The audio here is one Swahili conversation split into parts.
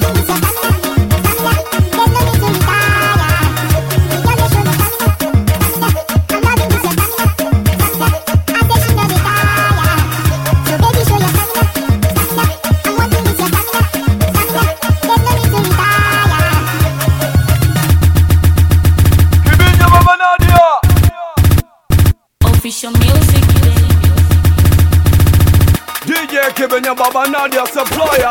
Official music. DJ Kibenya Baba Nadia supplier.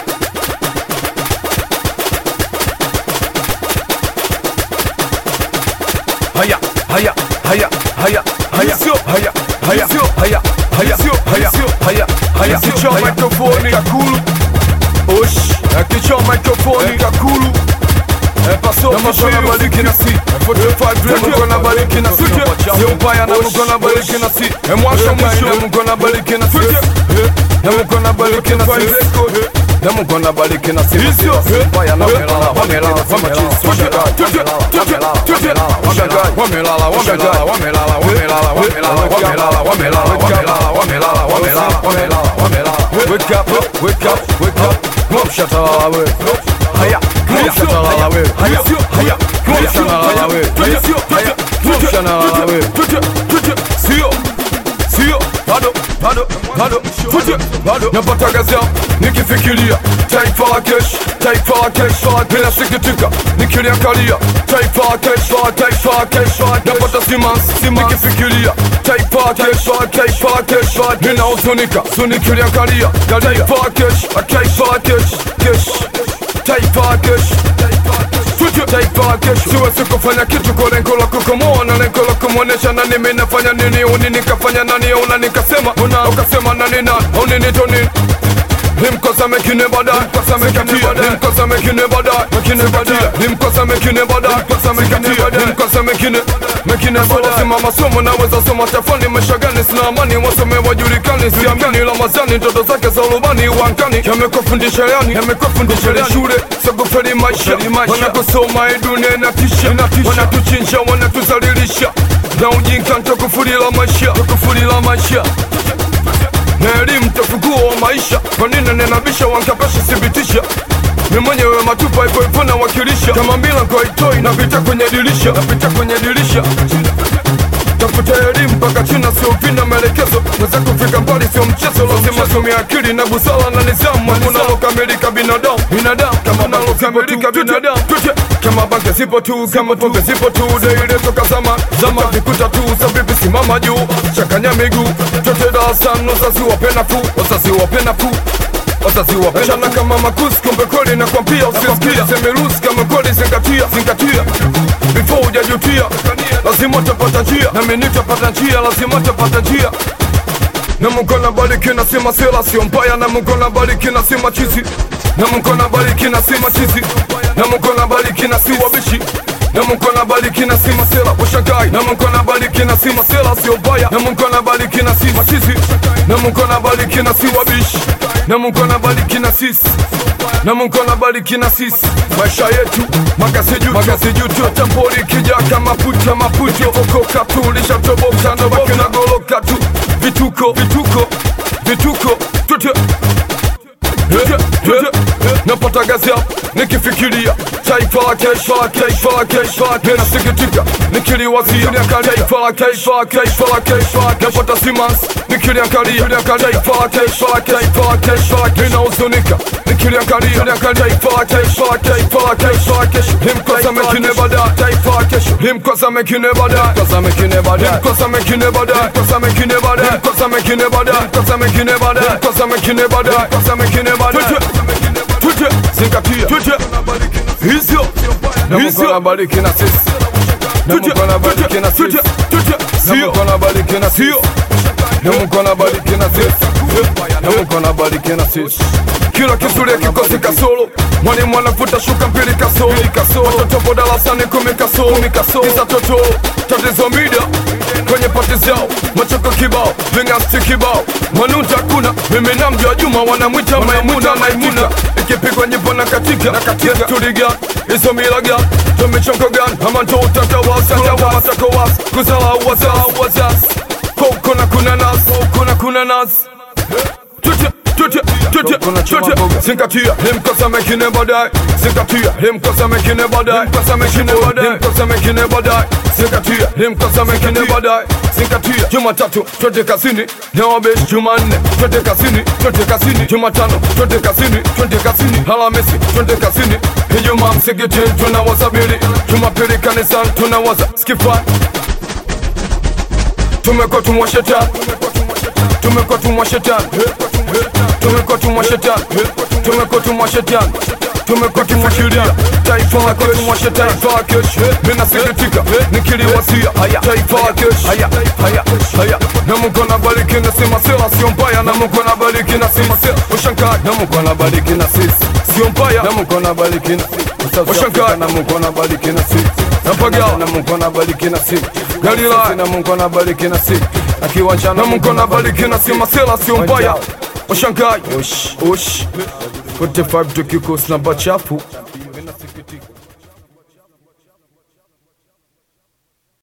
Haya, haya, haya, haya, haya, haya, haya, haya, haya, haya, haya, haya. Kichwa microphone kakulu. Osh, kichwa microphone kakulu. Paso na mshona baliki na si 45 na mkona baliki na si sio mbaya na mkona baliki na si mwasha mwisho na mkona baliki na si na mkona baliki na si na mkona baliki na si sio mbaya na wamelala wamelala wake up wake up wake up mom shut up haya shanala we haya shanala we haya shanala we sio bado napata gazi nikifikiria taifa la kesho bila sikitika nikiliangalia taifa la kesho napata simanzi nikifikiria taifa la kesho ninahuzunika nikiliangalia taifa la kesho taifa kesho siwezi kufanya kitu kwa lengo la kukomoa na lengo la kumuonesha nani mimi nafanya nini uni nikafanya nani una nikasema una ukasema nani nani uni nitoni Himkosa mekine bada, himkosa mekine bada, himkosa mekine bada. Sima masomo naweza soma tafani meshagani sina amani wasome wajulikani siamini la mazani ndoto zake za urubani wankani yamekufundisha yani shule sagofeli maisha wanakusoma dunia inatisha wanatuchinja wanatuzalilisha na ujinga ntakufurila maisha na elimu tafukuo maisha kwa nini nenabisha wankapesha sibitisha ni mwenyewe matupa ipo na wakilisha kama mbila kwa itoi napita kwenye dirisha tafuta elimu mpaka china sio vina maelekezo weza kufika mbali sio mchezo lazima sumi akili na busala na nizamu kunalokamilika binadamu kama nalokamilika binadamu kama banke zipo tu kama tonge zipo tu deile toka zama vikuta tu sabibi simama juu chakanya miguu tote darasani wazazi wapena chana kama makusi kumbe kweli na kwambia usisikia semerusi kama kweli zingatia before ujajutia lazima utapata njia na mimi nitapata njia lazima utapata njia na mkona bariki na sima sela sio mbaya na mkona bariki na sima chizi na mkona bariki na sima chizi na mkona bariki na si wabishi na mkona bariki na sima sela washangai na mkona bariki na sima sela sio mbaya na mkona bariki na sima chizi na mkona bariki na si wabishi na mkona bariki na sisi na mkona bariki na sisi maisha yetu magazi juu tu tambori kija kama maputo okoka tu lishatoboka na baki na goloka tu vituko tute napata gazi nikifikiria taifa la kesho nasikitika nikiliwazia taifa la kesho napata simanzi nikiliangalia taifa la kesho ninahuzunika nikiliangalia taifa la kesho himkosa mekine bada himkosa mekine bada zingatia hizyo na mkona bariki na sisi na mkona bariki na sisi na mkona bariki na sisi na mkona bariki na sisi na mkona bariki na sisi kila kisuri kikosi kasolo mwalimu anafuta shuka mbili kasolo watoto po darasani 10 kasolo kisa toto tatizo mida kwenye pati zao machoko kibao vingasti kibao manuta kuna mimi na mjua Juma wanamwita Maimuna ikipigwa nyimbo na katika tuliga iso milaga tumechonko gan ama ndo utatawasa kuzala wazas kuna nas tute zingatia mkosa mekine baadaye, zingatia mkosa mekine baadaye, mkosa mekine baadaye, mkosa mekine baadaye, zingatia mkosa mekine baadaye, zingatia. Jumatatu twende kazini, leo besh. Jumanne twende kazini, twende kazini. Jumatano twende kazini, twende kazini. Alhamisi twende kazini, Ijumaa msikitini tunawaza bili, Jumapili kanisani tunawaza skifa. Tumekuwa tumwa shetani, tumekuwa tumwa shetani, tumekuwa tumwa shetani, tumekuwa tumwa shetani, tumekuwa tumwa sheria. Taifa la tumwa shetani, taifa la kesho. Mimi nasikitika nikiliwasia taifa la kesho. Haya na Mungu anabariki na sema sela sio mbaya, na Mungu anabariki na sema sela ushangaa, na Mungu anabariki na sisi sio mbaya, na Mungu anabariki na sisi ushangaa, na Mungu anabariki na sisi napaga, na Mungu anabariki na sisi Galila, na Mungu anabariki na sisi akiwanja, na Mungu anabariki na sema sela sio mbaya ushangaa. 45 tukikos na bachafu